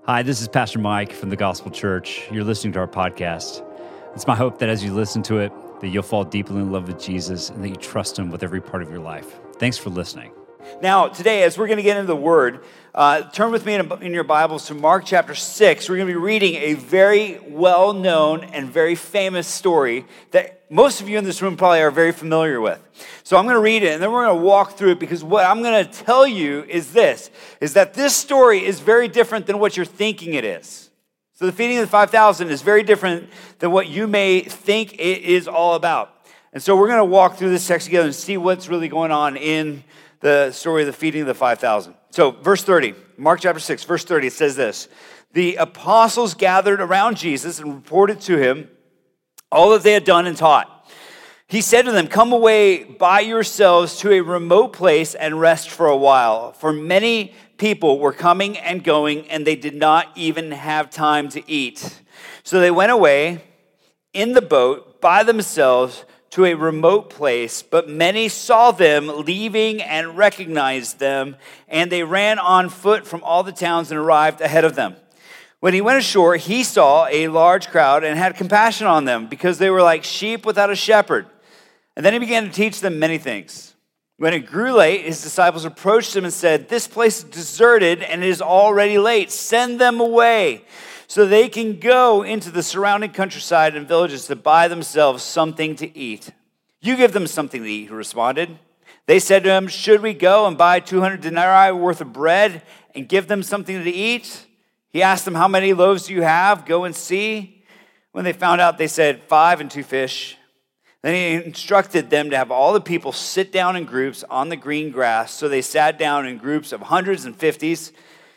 Hi, this is Pastor Mike from the Gospel Church. You're listening to our podcast. It's my hope that as you listen to it, that you'll fall deeply in love with Jesus and that you trust him with every part of your life. Thanks for listening. Now, today, as we're going to get into the Word, turn with me in your Bibles to Mark chapter 6. We're going to be reading a very well-known and very famous story that most of you in this room probably are very familiar with. So I'm going to read it, and then we're going to walk through it, because what I'm going to tell you is that this story is very different than what you're thinking it is. So the feeding of the 5,000 is very different than what you may think it is all about. And so we're going to walk through this text together and see what's really going on in the story of the feeding of the 5,000. So verse 30, Mark chapter 6, verse 30, it says this: the apostles gathered around Jesus and reported to him all that they had done and taught. He said to them, "Come away by yourselves to a remote place and rest for a while. For many people were coming and going, and they did not even have time to eat." So they went away in the boat by themselves to a remote place, but many saw them leaving and recognized them, and they ran on foot from all the towns and arrived ahead of them. When he went ashore, he saw a large crowd and had compassion on them, because they were like sheep without a shepherd. And then he began to teach them many things. When it grew late, his disciples approached him and said, "This place is deserted and it is already late. Send them away so they can go into the surrounding countryside and villages to buy themselves something to eat." "You give them something to eat," he responded. They said to him, "Should we go and buy 200 denarii worth of bread and give them something to eat?" He asked them, "How many loaves do you have? Go and see." When they found out, they said, 5 and 2 fish. Then he instructed them to have all the people sit down in groups on the green grass. So they sat down in groups of hundreds and fifties.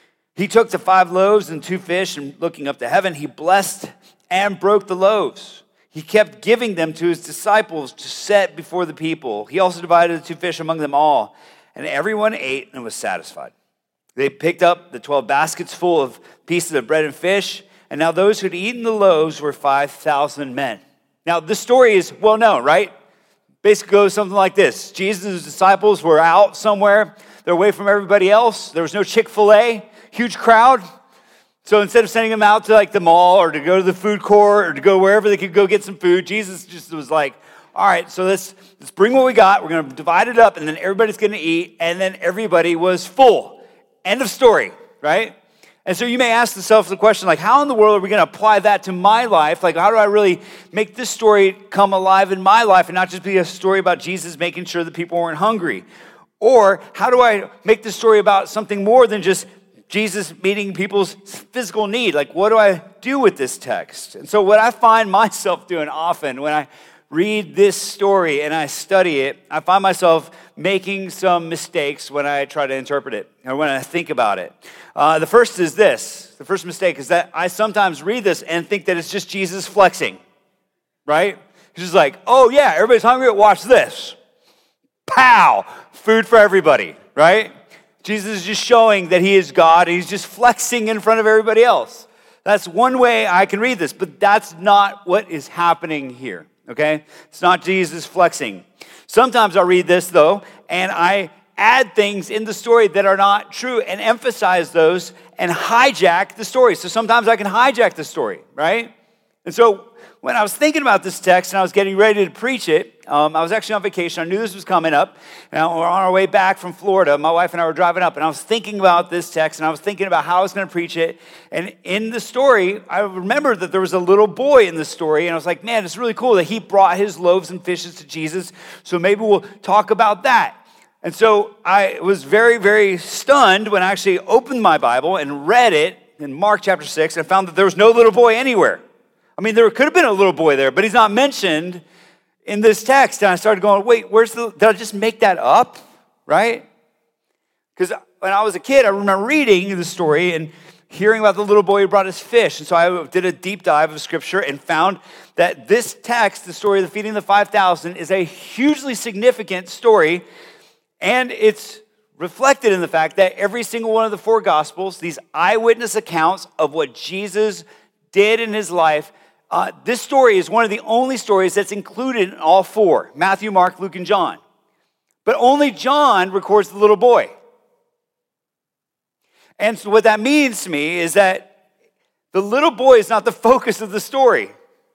He took the 5 loaves and 2 fish, and looking up to heaven, he blessed and broke the loaves. He kept giving them to his disciples to set before the people. He also divided the 2 fish among them all, and everyone ate and was satisfied. They picked up the 12 baskets full of pieces of bread and fish, and now those who had eaten the loaves were 5,000 men. Now, this story is well known, right? Basically goes something like this. Jesus' disciples were out somewhere. They're away from everybody else. There was no Chick-fil-A, huge crowd. So instead of sending them out to like the mall or to go to the food court or to go wherever they could go get some food, Jesus just was like, all right, so let's bring what we got. We're going to divide it up, and then everybody's going to eat. And then everybody was full. End of story, right? And so you may ask yourself the question, like, how in the world are we going to apply that to my life? Like, how do I really make this story come alive in my life and not just be a story about Jesus making sure that people weren't hungry? Or how do I make this story about something more than just Jesus meeting people's physical need? Like, what do I do with this text? And so what I find myself doing often when I read this story and I study it, I find myself making some mistakes when I try to interpret it or when I think about it. The first is this. The first mistake is that I sometimes read this and think that it's just Jesus flexing, right? He's just like, oh yeah, everybody's hungry, watch this. Pow! Food for everybody, right? Jesus is just showing that he is God, and he's just flexing in front of everybody else. That's one way I can read this, but that's not what is happening here. Okay? It's not Jesus flexing. Sometimes I'll read this, though, and I add things in the story that are not true and emphasize those and hijack the story. So sometimes I can hijack the story, right? And so when I was thinking about this text and I was getting ready to preach it, I was actually on vacation. I knew this was coming up. And we're on our way back from Florida. My wife and I were driving up, and I was thinking about this text, and I was thinking about how I was going to preach it. And in the story, I remembered that there was a little boy in the story, and I was like, man, it's really cool that he brought his loaves and fishes to Jesus, so maybe we'll talk about that. And so I was very, very stunned when I actually opened my Bible and read it in Mark chapter 6, and found that there was no little boy anywhere. I mean, there could have been a little boy there, but he's not mentioned in this text. And I started going, wait, did I just make that up, right? Because when I was a kid, I remember reading the story and hearing about the little boy who brought his fish. And so I did a deep dive of Scripture and found that this text, the story of the feeding of the 5,000, is a hugely significant story. And it's reflected in the fact that every single one of the 4 Gospels, these eyewitness accounts of what Jesus did in his life, this story is one of the only stories that's included in all 4, Matthew, Mark, Luke, and John. But only John records the little boy. And so what that means to me is that The little boy is not the focus of the story.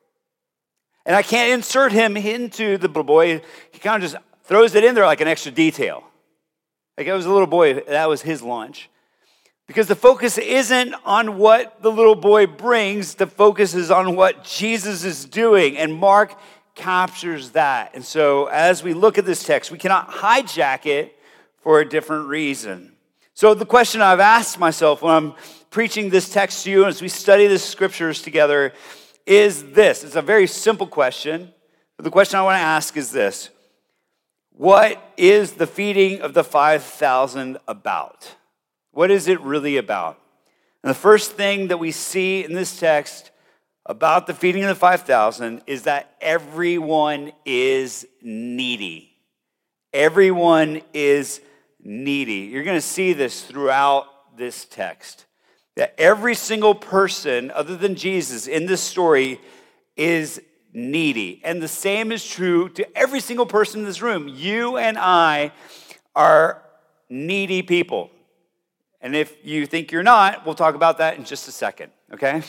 And I can't insert him into the little boy. He kind of just throws it in there like an extra detail. Like it was a little boy, that was his lunch. Because the focus isn't on what the little boy brings, the focus is on what Jesus is doing. And Mark captures that. And so as we look at this text, we cannot hijack it for a different reason. So the question I've asked myself when I'm preaching this text to you as we study the scriptures together is this. It's a very simple question, but the question I want to ask is this. What is the feeding of the 5,000 about? What is it really about? And the first thing that we see in this text about the feeding of the 5,000 is that everyone is needy. Everyone is needy. You're going to see this throughout this text. That every single person other than Jesus in this story is needy. And the same is true to every single person in this room. You and I are needy people. And if you think you're not, we'll talk about that in just a second, okay?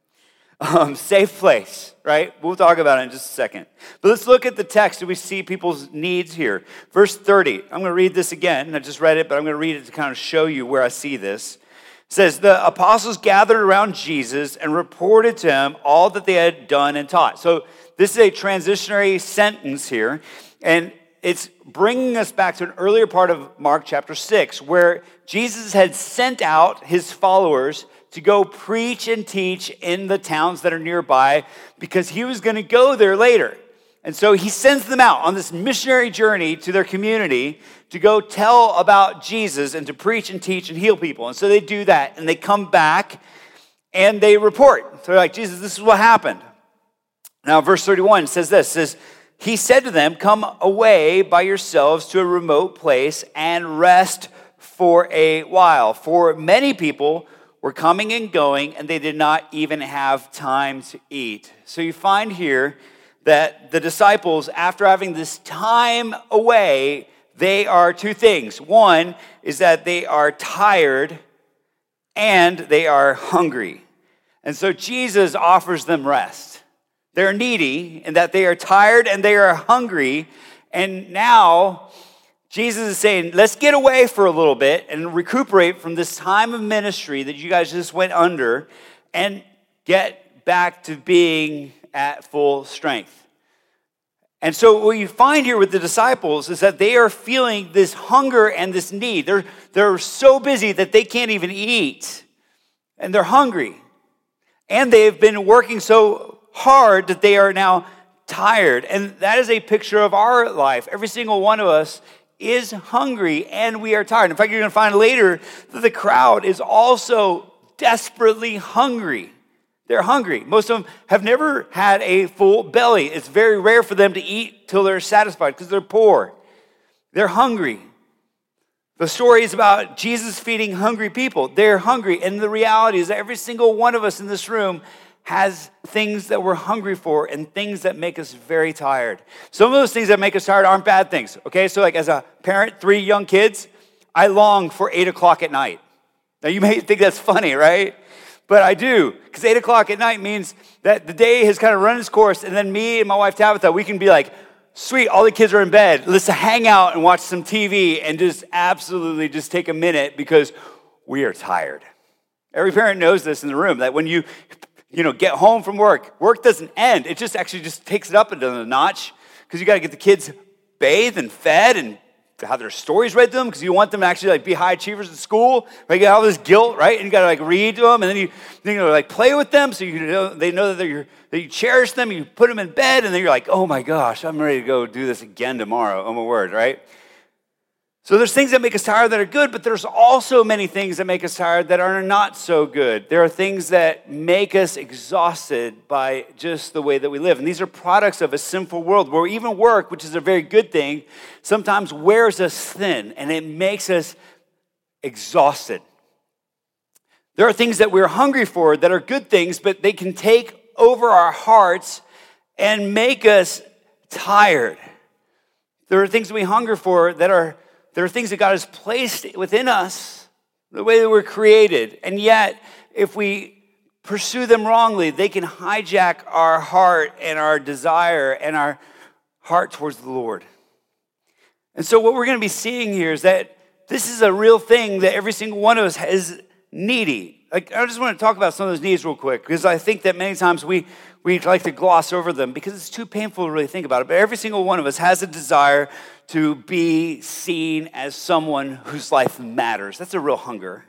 Safe place, right? We'll talk about it in just a second. But let's look at the text. Do we see people's needs here? Verse 30. I'm going to read this again. I just read it, but I'm going to read it to kind of show you where I see this. It says, the apostles gathered around Jesus and reported to him all that they had done and taught. So this is a transitionary sentence here, and it's bringing us back to an earlier part of Mark chapter 6, where Jesus had sent out his followers to go preach and teach in the towns that are nearby because he was going to go there later. And so he sends them out on this missionary journey to their community to go tell about Jesus and to preach and teach and heal people. And so they do that, and they come back and they report. So they're like, Jesus, this is what happened. Now, verse 31 says this, says, he said to them, come away by yourselves to a remote place and rest for a while. For many people were coming and going, and they did not even have time to eat. So you find here that the disciples, after having this time away, they are two things. One is that they are tired and they are hungry. And so Jesus offers them rest. They're needy in that they are tired and they are hungry. And now Jesus is saying, let's get away for a little bit and recuperate from this time of ministry that you guys just went under and get back to being at full strength. And so what you find here with the disciples is that they are feeling this hunger and this need. They're so busy that they can't even eat. And they're hungry. And they've been working so hard that they are now tired. And that is a picture of our life. Every single one of us is hungry and we are tired. In fact, you're going to find later that the crowd is also desperately hungry. They're hungry. Most of them have never had a full belly. It's very rare for them to eat till they're satisfied because they're poor. They're hungry. The story is about Jesus feeding hungry people. They're hungry. And the reality is that every single one of us in this room has things that we're hungry for and things that make us very tired. Some of those things that make us tired aren't bad things, okay? So like as a parent, 3 young kids, I long for 8 o'clock at night. Now you may think that's funny, right? But I do, because 8 o'clock at night means that the day has kind of run its course, and then me and my wife Tabitha, we can be like, sweet, all the kids are in bed. Let's hang out and watch some TV and just absolutely just take a minute because we are tired. Every parent knows this in the room, that when you get home from work doesn't end. It just actually just takes it up another notch because you got to get the kids bathed and fed and have their stories read to them because you want them to actually be high achievers at school. Right? You got all this guilt, right? And you got to read to them, and then you play with them so they know that you cherish them. You put them in bed, and then you're like, oh my gosh, I'm ready to go do this again tomorrow. Oh my word, right? So there's things that make us tired that are good, but there's also many things that make us tired that are not so good. There are things that make us exhausted by just the way that we live. And these are products of a sinful world where even work, which is a very good thing, sometimes wears us thin and it makes us exhausted. There are things that we're hungry for that are good things, but they can take over our hearts and make us tired. There are things that we hunger for that are things that God has placed within us, the way that we're created. And yet, if we pursue them wrongly, they can hijack our heart and our desire and our heart towards the Lord. And so what we're going to be seeing here is that this is a real thing that every single one of us is needy. Like, I just want to talk about some of those needs real quick, because I think that many times we like to gloss over them because it's too painful to really think about it. But every single one of us has a desire to be seen as someone whose life matters. That's a real hunger.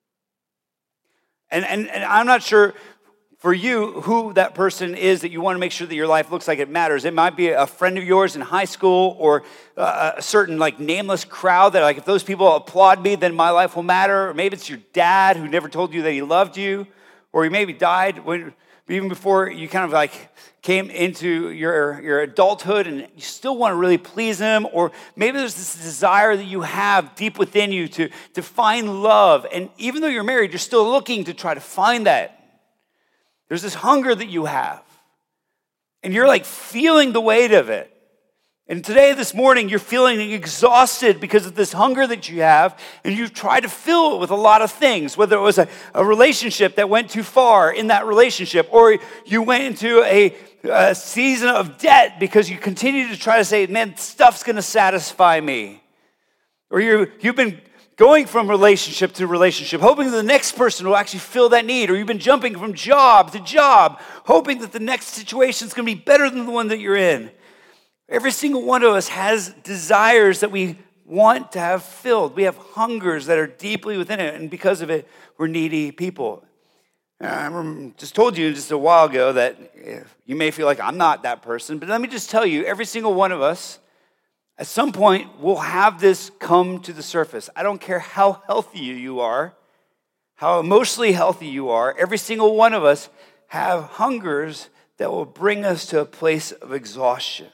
And I'm not sure for you who that person is that you want to make sure that your life looks like it matters. It might be a friend of yours in high school, or a certain like nameless crowd that like if those people applaud me, then my life will matter. Or maybe it's your dad who never told you that he loved you, or he maybe died even before you kind of like came into your adulthood, and you still want to really please him. Or maybe there's this desire that you have deep within you to find love. And even though you're married, you're still looking to try to find that. There's this hunger that you have, and you're like feeling the weight of it. And today, this morning, you're feeling exhausted because of this hunger that you have, and you've tried to fill it with a lot of things, whether it was a relationship that went too far in that relationship, or you went into a season of debt because you continue to try to say, man, stuff's going to satisfy me. Or you've been going from relationship to relationship, hoping that the next person will actually fill that need. Or you've been jumping from job to job, hoping that the next situation is going to be better than the one that you're in. Every single one of us has desires that we want to have filled. We have hungers that are deeply within it, and because of it, we're needy people. I just told you just a while ago that you may feel like I'm not that person, but let me just tell you, every single one of us, at some point, will have this come to the surface. I don't care how healthy you are, how emotionally healthy you are, every single one of us have hungers that will bring us to a place of exhaustion.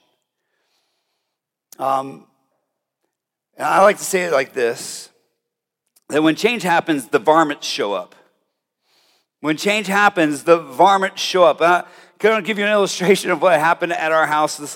And I like to say it like this, that when change happens, the varmints show up. When change happens, the varmints show up. I'm going to give you an illustration of what happened at our house this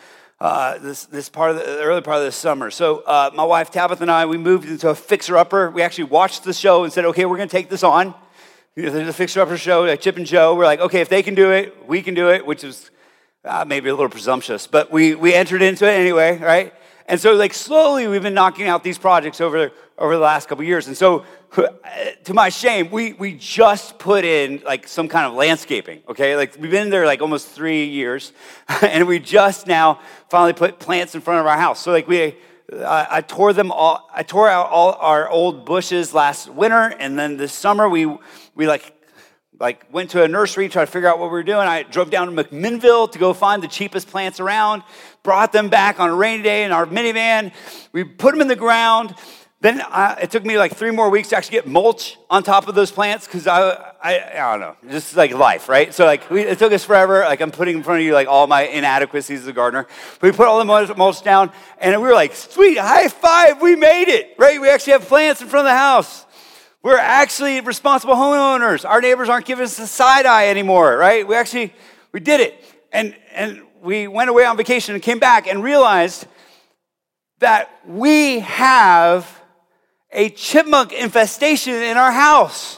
early part of this summer. So my wife Tabitha and I, we moved into a fixer-upper. We actually watched the show and said, okay, we're going to take this on. There's a fixer-upper show, like Chip and Jo. We're like, okay, if they can do it, we can do it, which is maybe a little presumptuous, but we entered into it anyway, right? And so like slowly we've been knocking out these projects over the last couple of years. And so to my shame, we just put in like some kind of landscaping, okay? Like we've been there like almost 3 years, and we just now finally put plants in front of our house. So like I tore out all our old bushes last winter, and then this summer we went to a nursery to try to figure out what we were doing. I drove down to McMinnville to go find the cheapest plants around, brought them back on a rainy day in our minivan. We put them in the ground. Then it took me like 3 more weeks to actually get mulch on top of those plants because I don't know, just like life, right? So like it took us forever. Like I'm putting in front of you like all my inadequacies as a gardener. But we put all the mulch down, and we were like, sweet, high five, we made it, right? We actually have plants in front of the house. We're actually responsible homeowners. Our neighbors aren't giving us the side eye anymore, right? We did it. And we went away on vacation and came back and realized that we have a chipmunk infestation in our house.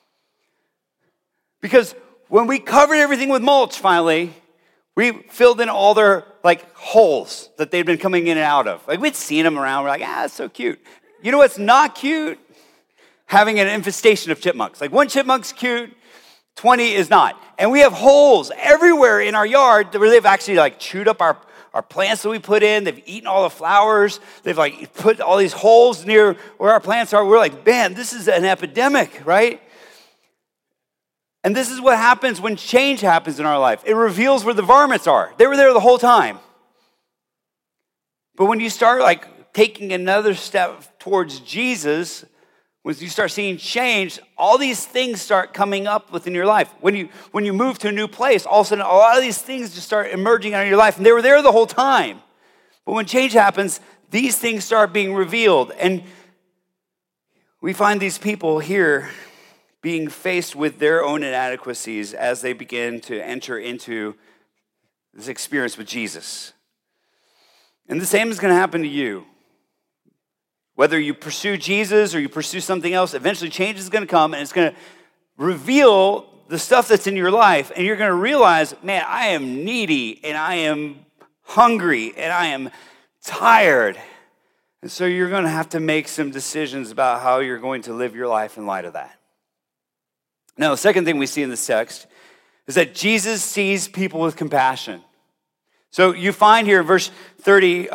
Because when we covered everything with mulch finally, we filled in all their like holes that they'd been coming in and out of. Like we'd seen them around. We're like, it's so cute. You know what's not cute? Having an infestation of chipmunks. Like 1 chipmunk's cute, 20 is not. And we have holes everywhere in our yard where they've actually like chewed up our plants that we put in. They've eaten all the flowers. They've like put all these holes near where our plants are. We're like, man, this is an epidemic, right? And this is what happens when change happens in our life. It reveals where the varmints are. They were there the whole time. But when you start like taking another step towards Jesus, when you start seeing change, all these things start coming up within your life. When you move to a new place, all of a sudden, a lot of these things just start emerging out of your life, and they were there the whole time. But when change happens, these things start being revealed, and we find these people here being faced with their own inadequacies as they begin to enter into this experience with Jesus. And the same is going to happen to you. Whether you pursue Jesus or you pursue something else, eventually change is going to come, and it's going to reveal the stuff that's in your life, and you're going to realize, man, I am needy, and I am hungry, and I am tired. And so you're going to have to make some decisions about how you're going to live your life in light of that. Now, the second thing we see in this text is that Jesus sees people with compassion. So you find here in verse 32,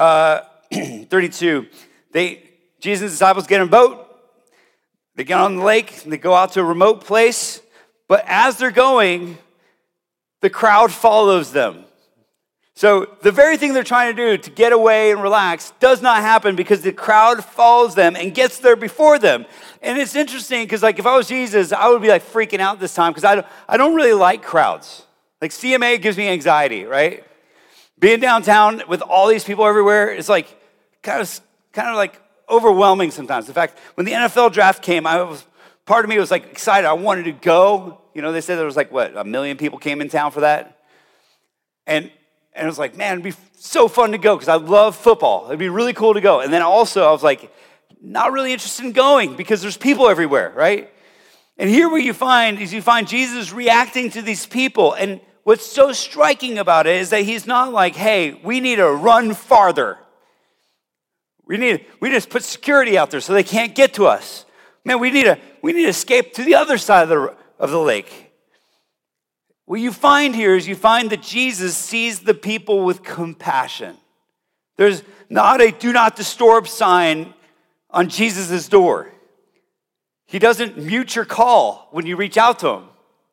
Jesus' disciples get in a boat, they get on the lake, and they go out to a remote place, but as they're going, the crowd follows them. So the very thing they're trying to do to get away and relax does not happen because the crowd follows them and gets there before them. And it's interesting because if I was Jesus, I would be freaking out this time because I don't really like crowds. CMA gives me anxiety, right? Being downtown with all these people everywhere is kind of overwhelming sometimes. In fact, when the NFL draft came, part of me was excited. I wanted to go. They said there was 1 million people came in town for that. And it was man, it'd be so fun to go because I love football. It'd be really cool to go. And then also I was not really interested in going because there's people everywhere, right? And here what you find Jesus reacting to these people. And what's so striking about it is that he's not hey, we need to run farther. We need to put security out there so they can't get to us. Man, we need to escape to the other side of the lake. What you find here is that Jesus sees the people with compassion. There's not a do not disturb sign on Jesus' door. He doesn't mute your call when you reach out to him.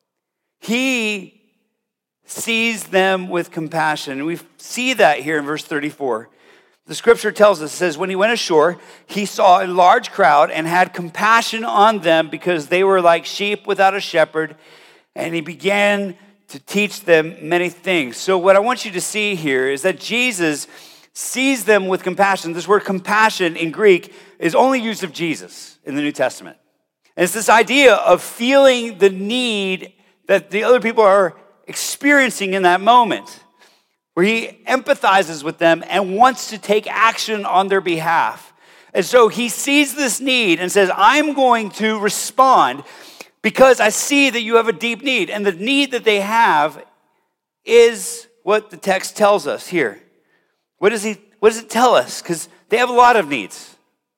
He sees them with compassion. And we see that here in verse 34. The scripture tells us, it says, when he went ashore, he saw a large crowd and had compassion on them because they were like sheep without a shepherd. And he began to teach them many things. So what I want you to see here is that Jesus sees them with compassion. This word compassion in Greek is only used of Jesus in the New Testament. And it's this idea of feeling the need that the other people are experiencing in that moment, where he empathizes with them and wants to take action on their behalf. And so he sees this need and says, I'm going to respond because I see that you have a deep need. And the need that they have is what the text tells us here. What does it tell us? Because they have a lot of needs.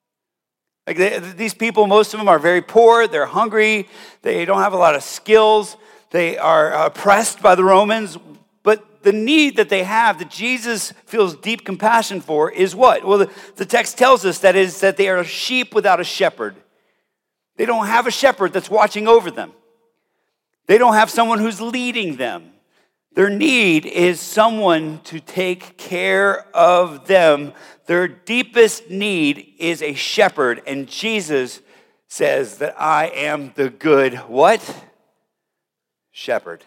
These people, most of them are very poor. They're hungry. They don't have a lot of skills. They are oppressed by the Romans. But the need that they have, that Jesus feels deep compassion for, is what? Well, the text tells us that they are sheep without a shepherd. They don't have a shepherd that's watching over them. They don't have someone who's leading them. Their need is someone to take care of them. Their deepest need is a shepherd. And Jesus says that I am the good what? Shepherd.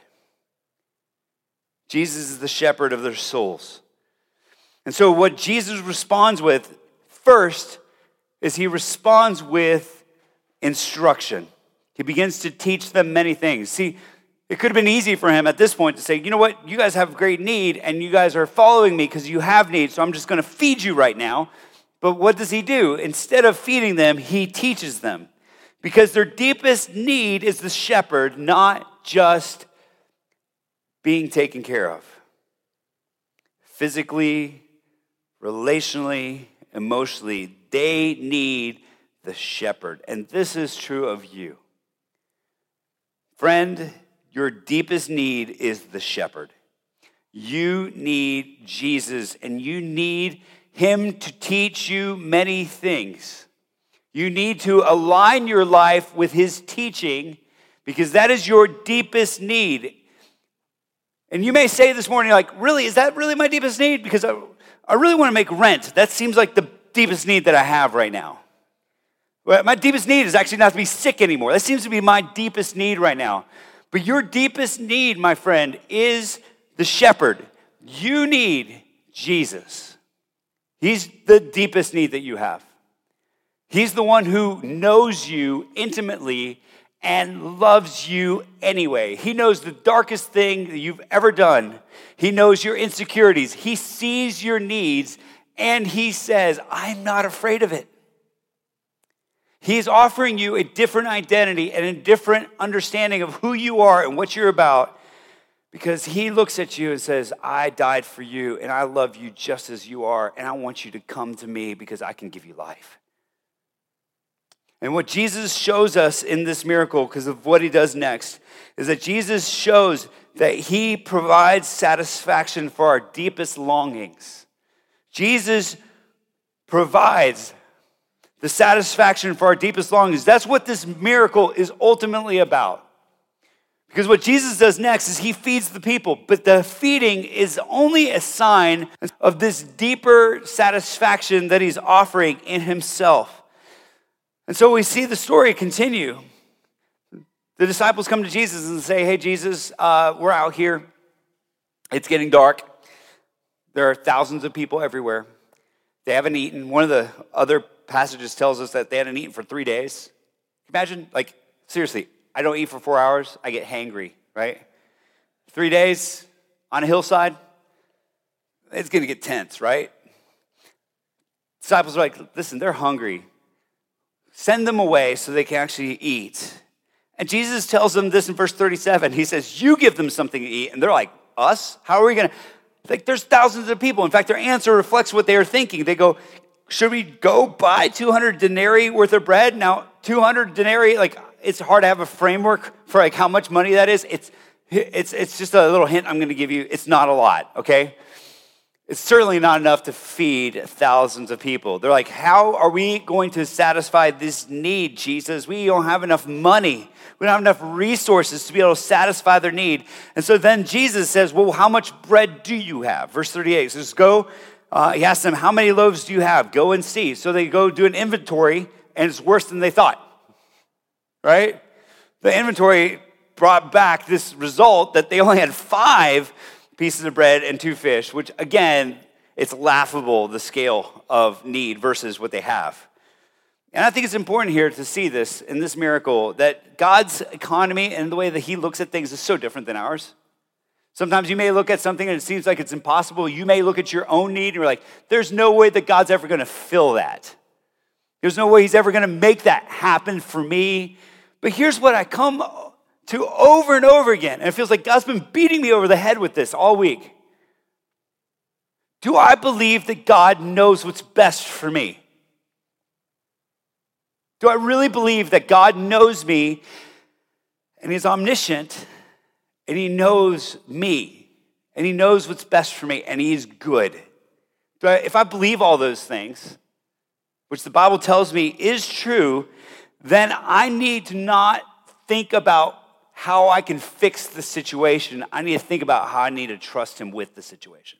Jesus is the shepherd of their souls. And so what Jesus responds with first is he responds with instruction. He begins to teach them many things. See, it could have been easy for him at this point to say, you know what, you guys have great need and you guys are following me because you have need, so I'm just going to feed you right now. But what does he do? Instead of feeding them, he teaches them. Because their deepest need is the shepherd, not just being taken care of. Physically, relationally, emotionally, they need the shepherd. And this is true of you. Friend, your deepest need is the shepherd. You need Jesus, and you need him to teach you many things. You need to align your life with his teaching because that is your deepest need. And you may say this morning, really, is that really my deepest need? Because I really want to make rent. That seems like the deepest need that I have right now. Well, my deepest need is actually not to be sick anymore. That seems to be my deepest need right now. But your deepest need, my friend, is the shepherd. You need Jesus. He's the deepest need that you have. He's the one who knows you intimately and loves you anyway. He knows the darkest thing that you've ever done. He knows your insecurities. He sees your needs, and he says, I'm not afraid of it. He's offering you a different identity and a different understanding of who you are and what you're about, because he looks at you and says, I died for you and I love you just as you are, and I want you to come to me because I can give you life. And what Jesus shows us in this miracle, because of what he does next, is that Jesus shows that he provides satisfaction for our deepest longings. Jesus provides the satisfaction for our deepest longings. That's what this miracle is ultimately about. Because what Jesus does next is he feeds the people, but the feeding is only a sign of this deeper satisfaction that he's offering in himself. And so we see the story continue. The disciples come to Jesus and say, hey, Jesus, we're out here. It's getting dark. There are thousands of people everywhere. They haven't eaten. One of the other passages tells us that they hadn't eaten for 3 days. Imagine, seriously, I don't eat for 4 hours. I get hangry, right? 3 days on a hillside, it's going to get tense, right? Disciples are like, listen, they're hungry. Send them away so they can actually eat. And Jesus tells them this in verse 37. He says, you give them something to eat. And they're like, us? How are we going to? There's thousands of people. In fact, their answer reflects what they are thinking. They go, should we go buy 200 denarii worth of bread? Now, 200 denarii, it's hard to have a framework for how much money that is. It's just a little hint I'm going to give you. It's not a lot, okay? It's certainly not enough to feed thousands of people. They're like, how are we going to satisfy this need, Jesus? We don't have enough money. We don't have enough resources to be able to satisfy their need. And so then Jesus says, well, how much bread do you have? Verse 38 says, go. He asks them, how many loaves do you have? Go and see. So they go do an inventory, and it's worse than they thought, right? The inventory brought back this result that they only had 5 pieces of bread and 2 fish, which again, it's laughable, the scale of need versus what they have. And I think it's important here to see this in this miracle, that God's economy and the way that he looks at things is so different than ours. Sometimes you may look at something and it seems like it's impossible. You may look at your own need and you're like, there's no way that God's ever going to fill that. There's no way he's ever going to make that happen for me. But here's what I come to over and over again. And it feels like God's been beating me over the head with this all week. Do I believe that God knows what's best for me? Do I really believe that God knows me and he's omniscient and he knows me and he knows what's best for me and he's good? If I believe all those things, which the Bible tells me is true, then I need to not think about how I can fix the situation. I need to think about how I need to trust him with the situation.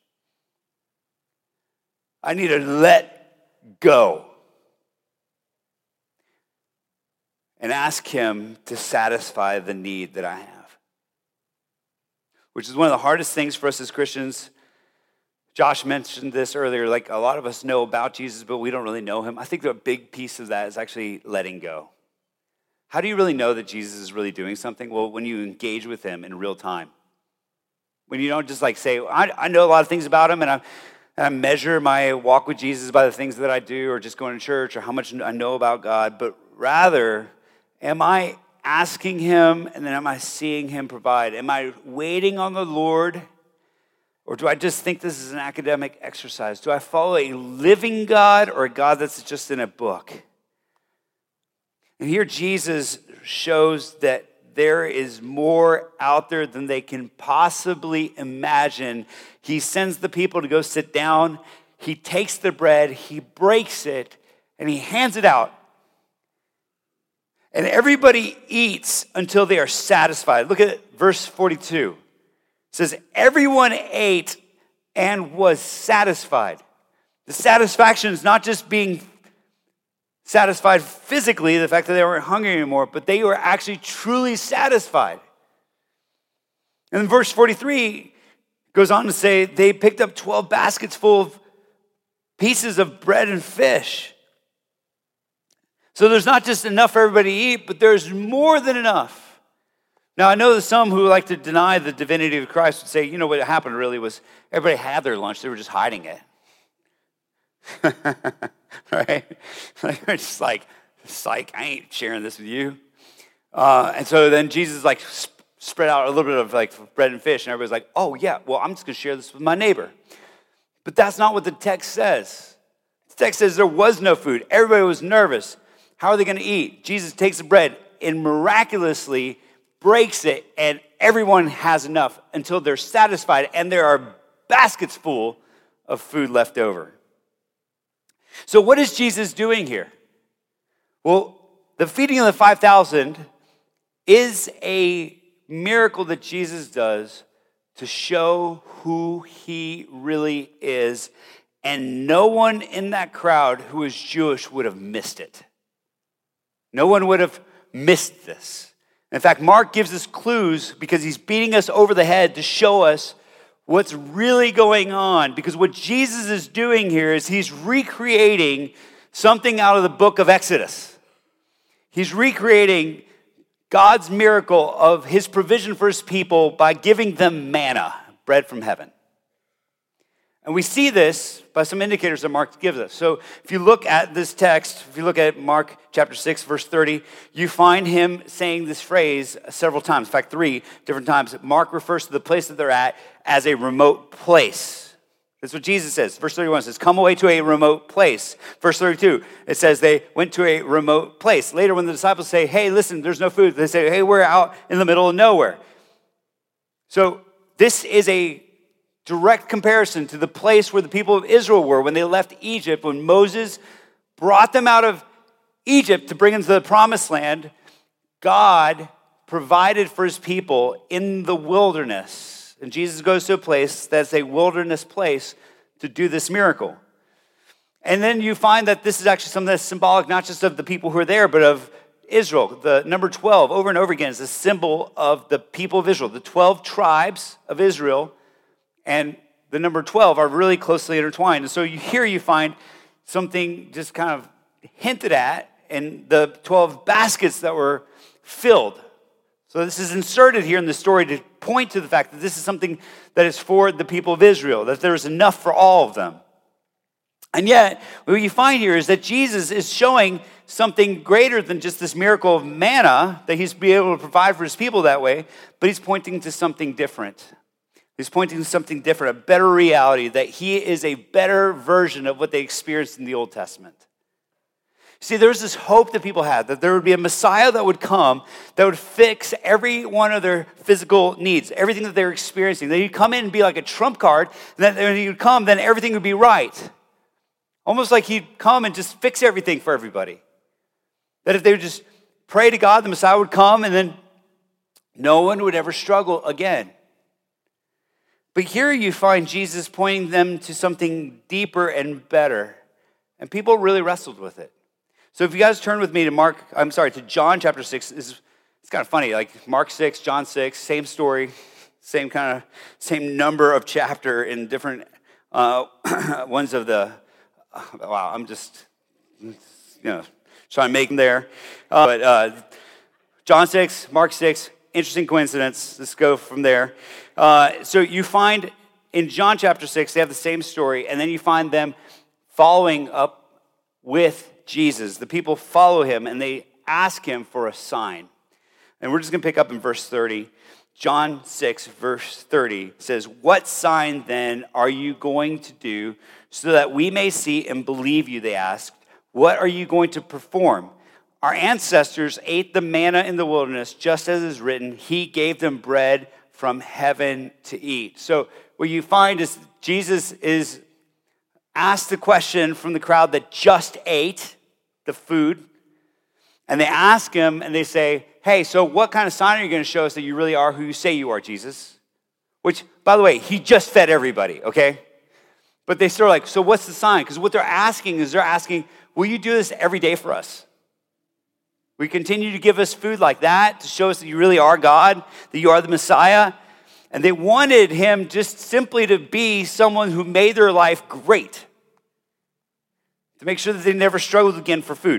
I need to let go and ask him to satisfy the need that I have, which is one of the hardest things for us as Christians. Josh mentioned this earlier, a lot of us know about Jesus, but we don't really know him. I think the big piece of that is actually letting go. How do you really know that Jesus is really doing something? Well, when you engage with him in real time. When you don't just say, I know a lot of things about him, and I measure my walk with Jesus by the things that I do, or just going to church, or how much I know about God, but rather, am I asking him, and then am I seeing him provide? Am I waiting on the Lord, or do I just think this is an academic exercise? Do I follow a living God or a God that's just in a book? And here Jesus shows that there is more out there than they can possibly imagine. He sends the people to go sit down. He takes the bread, he breaks it, and he hands it out. And everybody eats until they are satisfied. Look at verse 42. It says, everyone ate and was satisfied. The satisfaction is not just being satisfied physically, the fact that they weren't hungry anymore, but they were actually truly satisfied. And then verse 43 goes on to say they picked up 12 baskets full of pieces of bread and fish. So there's not just enough for everybody to eat, but there's more than enough. Now, I know that some who like to deny the divinity of Christ would say, what happened really was everybody had their lunch, they were just hiding it. Right? They're just Psych, I ain't sharing this with you. And so then Jesus like spread out a little bit of like bread and fish, and everybody's like, oh yeah, well, I'm just gonna share this with my neighbor. But that's not what the text says. The text says there was no food. Everybody was nervous. How are they gonna eat? Jesus takes the bread and miraculously breaks it, and everyone has enough until they're satisfied, and there are baskets full of food left over. So what is Jesus doing here? Well, the feeding of the 5,000 is a miracle that Jesus does to show who he really is, and no one in that crowd who is Jewish would have missed it. No one would have missed this. In fact, Mark gives us clues because he's beating us over the head to show us what's really going on. Because what Jesus is doing here is he's recreating something out of the book of Exodus. He's recreating God's miracle of his provision for his people by giving them manna, bread from heaven. And we see this by some indicators that Mark gives us. So if you look at this text, if you look at Mark chapter 6, verse 30, you find him saying this phrase several times. In fact, 3 different times. Mark refers to the place that they're at as a remote place. That's what Jesus says. Verse 31 says, come away to a remote place. Verse 32, it says they went to a remote place. Later when the disciples say, hey, listen, there's no food, they say, hey, we're out in the middle of nowhere. So this is a direct comparison to the place where the people of Israel were when they left Egypt, when Moses brought them out of Egypt to bring them to the promised land. God provided for his people in the wilderness. And Jesus goes to a place that's a wilderness place to do this miracle. And then you find that this is actually something that's symbolic, not just of the people who are there, but of Israel. The number 12, over and over again, is a symbol of the people of Israel. The 12 tribes of Israel and the number 12 are really closely intertwined. And so here you find something just kind of hinted at in the 12 baskets that were filled. So this is inserted here in the story to point to the fact that this is something that is for the people of Israel, that there is enough for all of them. And yet, what you find here is that Jesus is showing something greater than just this miracle of manna, that he's be able to provide for his people that way, but he's pointing to something different. He's pointing to something different, a better reality, that he is a better version of what they experienced in the Old Testament. See, there was this hope that people had, that there would be a Messiah that would come, that would fix every one of their physical needs, everything that they were experiencing. That he'd come in and be like a trump card, and that when he would come, then everything would be right. Almost like he'd come and just fix everything for everybody. That if they would just pray to God, the Messiah would come, and then no one would ever struggle again. But here you find Jesus pointing them to something deeper and better. And people really wrestled with it. So if you guys turn with me to John chapter 6, it's kind of funny, like Mark 6, John 6, same story, same number of chapter in different ones of the, wow, I'm just, trying to make them there. But John 6, Mark 6, interesting coincidence. Let's go from there. So you find in John chapter 6, they have the same story, and then you find them following up with Jesus. The people follow him, and they ask him for a sign. And we're just going to pick up in verse 30. John 6, verse 30 says, what sign then are you going to do so that we may see and believe you, they asked. What are you going to perform? Our ancestors ate the manna in the wilderness, just as is written, he gave them bread from heaven to eat. So what you find is Jesus is asked the question from the crowd that just ate the food. And they ask him and they say, hey, so what kind of sign are you going to show us that you really are who you say you are, Jesus? Which, by the way, he just fed everybody, okay? But they still are like, so what's the sign? Because what they're asking is will you do this every day for us? Will you continue to give us food like that to show us that you really are God, that you are the Messiah? And they wanted him just simply to be someone who made their life great, to make sure that they never struggled again for food.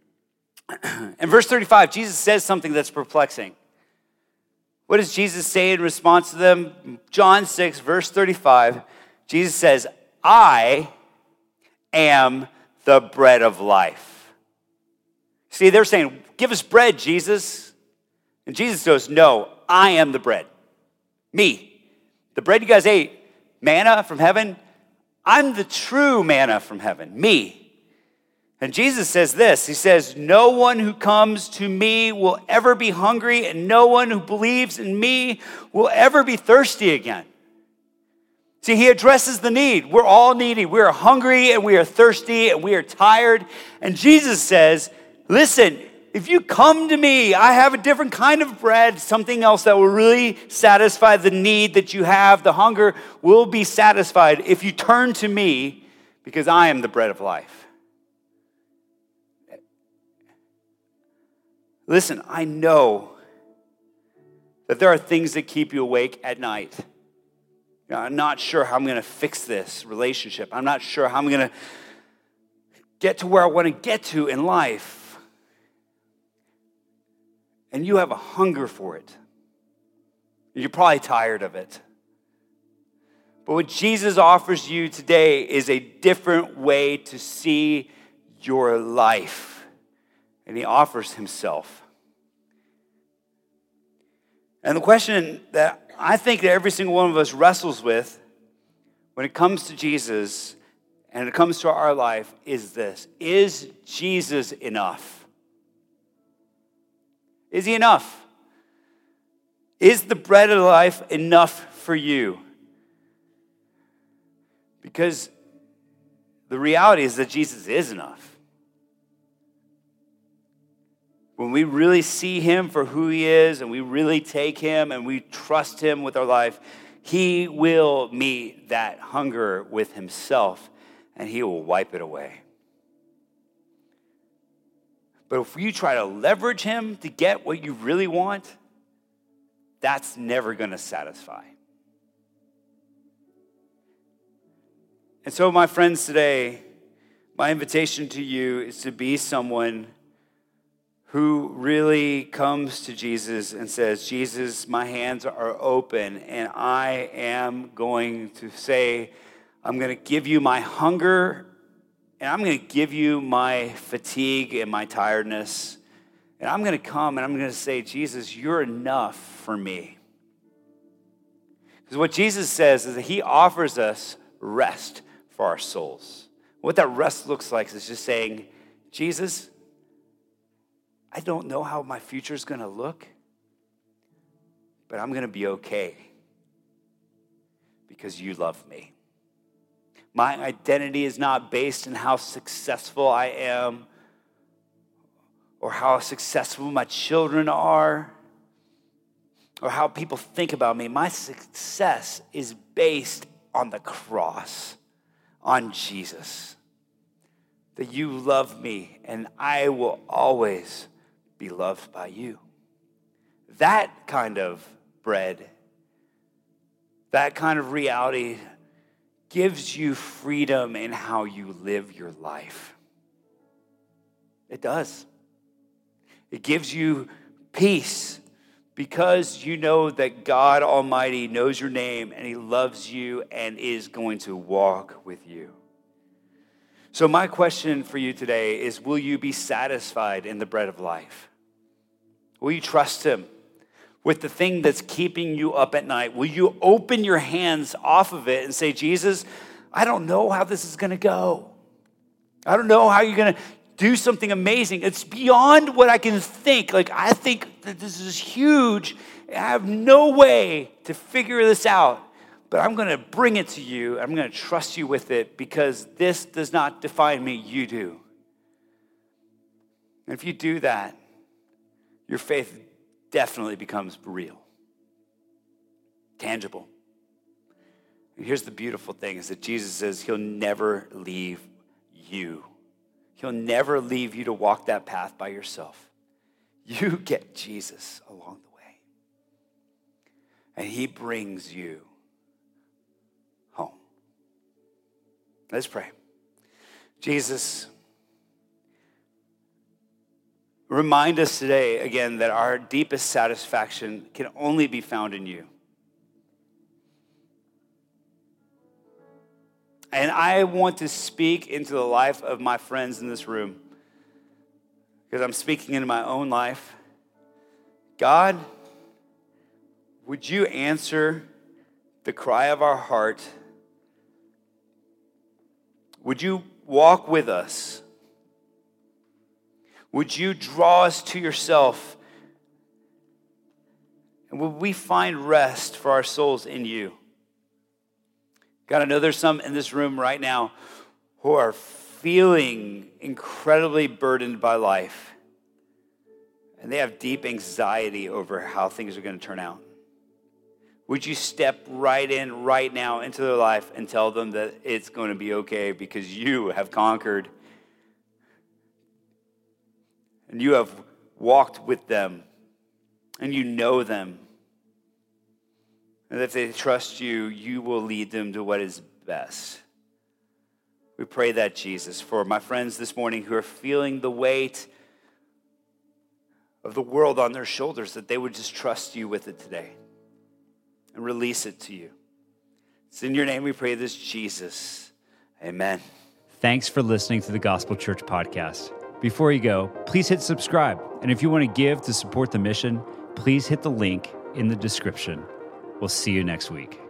In verse 35, Jesus says something that's perplexing. What does Jesus say in response to them? John 6, verse 35, Jesus says, I am the bread of life. See, they're saying, give us bread, Jesus. And Jesus goes, no, I am the bread. Me. The bread you guys ate, manna from heaven, I'm the true manna from heaven, me. And Jesus says this, he says, no one who comes to me will ever be hungry, and no one who believes in me will ever be thirsty again. See, he addresses the need. We're all needy. We are hungry and we are thirsty and we are tired. And Jesus says, listen, if you come to me, I have a different kind of bread, something else that will really satisfy the need that you have. The hunger will be satisfied if you turn to me, because I am the bread of life. Listen, I know that there are things that keep you awake at night. I'm not sure how I'm going to fix this relationship. I'm not sure how I'm going to get to where I want to get to in life. And you have a hunger for it. You're probably tired of it. But what Jesus offers you today is a different way to see your life. And he offers himself. And the question that I think that every single one of us wrestles with when it comes to Jesus and it comes to our life is this: is Jesus enough? Is he enough? Is the bread of life enough for you? Because the reality is that Jesus is enough. When we really see him for who he is and we really take him and we trust him with our life, he will meet that hunger with himself and he will wipe it away. But if you try to leverage him to get what you really want, that's never going to satisfy. And so, my friends, today, my invitation to you is to be someone who really comes to Jesus and says, Jesus, my hands are open, and I am going to say, I'm going to give you my hunger, and I'm going to give you my fatigue and my tiredness, and I'm going to come and I'm going to say, Jesus, you're enough for me. Because what Jesus says is that he offers us rest for our souls. What that rest looks like is just saying, Jesus, I don't know how my future is going to look, but I'm going to be okay because you love me. My identity is not based in how successful I am or how successful my children are or how people think about me. My success is based on the cross, on Jesus. That you love me and I will always be loved by you. That kind of bread, that kind of reality gives you freedom in how you live your life. It does. It gives you peace because you know that God Almighty knows your name and he loves you and is going to walk with you. So my question for you today is, will you be satisfied in the bread of life? Will you trust him with the thing that's keeping you up at night? Will you open your hands off of it and say, Jesus, I don't know how this is going to go. I don't know how you're going to do something amazing. It's beyond what I can think. Like, I think that this is huge. I have no way to figure this out. But I'm going to bring it to you. I'm going to trust you with it because this does not define me. You do. And if you do that, your faith definitely becomes real, tangible. And here's the beautiful thing is that Jesus says he'll never leave you. He'll never leave you to walk that path by yourself. You get Jesus along the way. And he brings you home. Let's pray. Jesus, remind us today again that our deepest satisfaction can only be found in you. And I want to speak into the life of my friends in this room. because I'm speaking into my own life. God, would you answer the cry of our heart? Would you walk with us? Would you draw us to yourself? And would we find rest for our souls in you? God, I know there's some in this room right now who are feeling incredibly burdened by life. And they have deep anxiety over how things are going to turn out. Would you step right in right now into their life and tell them that it's going to be okay because you have conquered and you have walked with them and you know them. And if they trust you, you will lead them to what is best. We pray that, Jesus, for my friends this morning who are feeling the weight of the world on their shoulders, that they would just trust you with it today and release it to you. It's in your name we pray this, Jesus. Amen. Thanks for listening to the Gospel Church podcast. Before you go, please hit subscribe. And if you want to give to support the mission, please hit the link in the description. We'll see you next week.